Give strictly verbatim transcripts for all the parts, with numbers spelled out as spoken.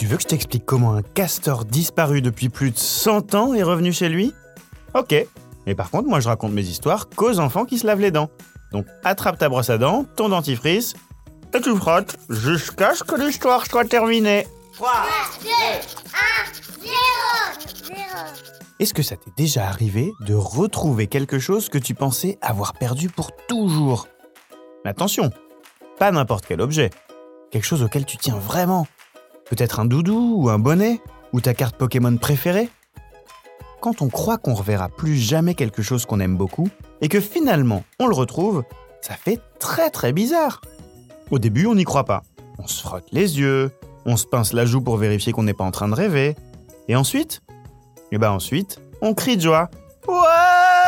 Tu veux que je t'explique comment un castor disparu depuis plus de cent ans est revenu chez lui ? Ok, mais par contre, moi je raconte mes histoires qu'aux enfants qui se lavent les dents. Donc attrape ta brosse à dents, ton dentifrice, et tu frottes jusqu'à ce que l'histoire soit terminée. trois, deux, un, zéro, zéro. Est-ce que ça t'est déjà arrivé de retrouver quelque chose que tu pensais avoir perdu pour toujours ? Mais attention, pas n'importe quel objet. Quelque chose auquel tu tiens vraiment. Peut-être un doudou ou un bonnet ou ta carte Pokémon préférée. Quand on croit qu'on reverra plus jamais quelque chose qu'on aime beaucoup et que finalement on le retrouve, ça fait très très bizarre. Au début, on n'y croit pas. On se frotte les yeux, on se pince la joue pour vérifier qu'on n'est pas en train de rêver. Et ensuite, et ben ensuite, on crie de joie. Ouais !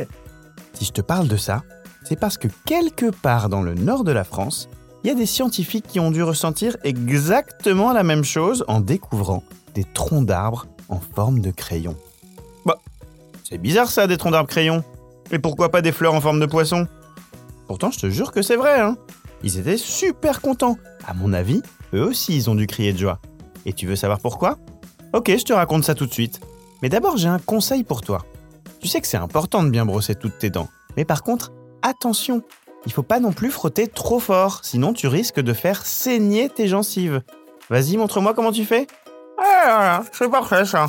Si je te parle de ça, c'est parce que quelque part dans le nord de la France, il y a des scientifiques qui ont dû ressentir exactement la même chose en découvrant des troncs d'arbres en forme de crayon. Bah, c'est bizarre ça, des troncs d'arbres crayons. Et pourquoi pas des fleurs en forme de poisson ? Pourtant, je te jure que c'est vrai, hein. Ils étaient super contents. À mon avis, eux aussi, ils ont dû crier de joie. Et tu veux savoir pourquoi ? Ok, je te raconte ça tout de suite. Mais d'abord, j'ai un conseil pour toi. Tu sais que c'est important de bien brosser toutes tes dents. Mais par contre, attention, il faut pas non plus frotter trop fort, sinon tu risques de faire saigner tes gencives. Vas-y, montre-moi comment tu fais. Ah, voilà, c'est parfait ça.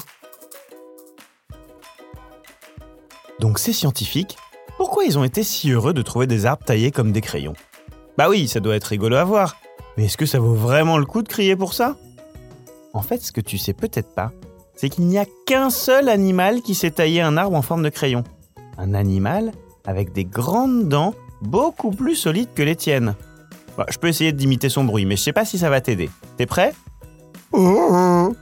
Donc ces scientifiques, pourquoi ils ont été si heureux de trouver des arbres taillés comme des crayons ? Bah oui, ça doit être rigolo à voir. Mais est-ce que ça vaut vraiment le coup de crier pour ça ? En fait, ce que tu sais peut-être pas, c'est qu'il n'y a qu'un seul animal qui s'est taillé un arbre en forme de crayon. Un animal avec des grandes dents beaucoup plus solides que les tiennes. Bah, je peux essayer d'imiter son bruit, mais je sais pas si ça va t'aider. T'es prêt ? Bon,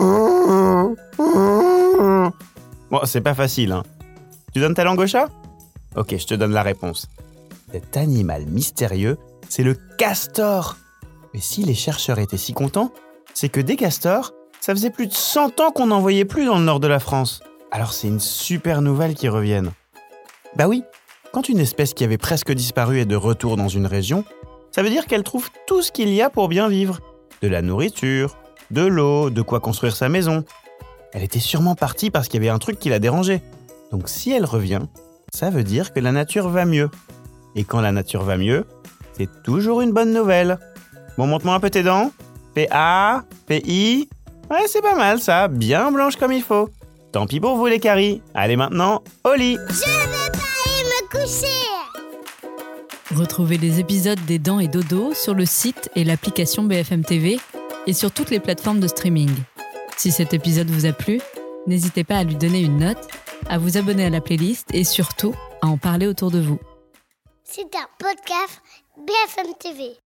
c'est pas facile, hein. Tu donnes ta langue au chat ? Ok, je te donne la réponse. Cet animal mystérieux, c'est le castor. Mais si les chercheurs étaient si contents, c'est que des castors, ça faisait plus de cent ans qu'on n'en voyait plus dans le nord de la France. Alors c'est une super nouvelle qu'ils reviennent. Bah oui, quand une espèce qui avait presque disparu est de retour dans une région, ça veut dire qu'elle trouve tout ce qu'il y a pour bien vivre. De la nourriture, de l'eau, de quoi construire sa maison. Elle était sûrement partie parce qu'il y avait un truc qui la dérangeait. Donc si elle revient, ça veut dire que la nature va mieux. Et quand la nature va mieux, c'est toujours une bonne nouvelle. Bon, montre-moi un peu tes dents. P A, P I. Ouais, c'est pas mal ça, bien blanche comme il faut. Tant pis pour vous les caries. Allez maintenant, au lit. Je vais pas aller me coucher. Retrouvez les épisodes des Dents et Dodo sur le site et l'application B F M T V et sur toutes les plateformes de streaming. Si cet épisode vous a plu, n'hésitez pas à lui donner une note, à vous abonner à la playlist et surtout à en parler autour de vous. C'est un podcast B F M T V.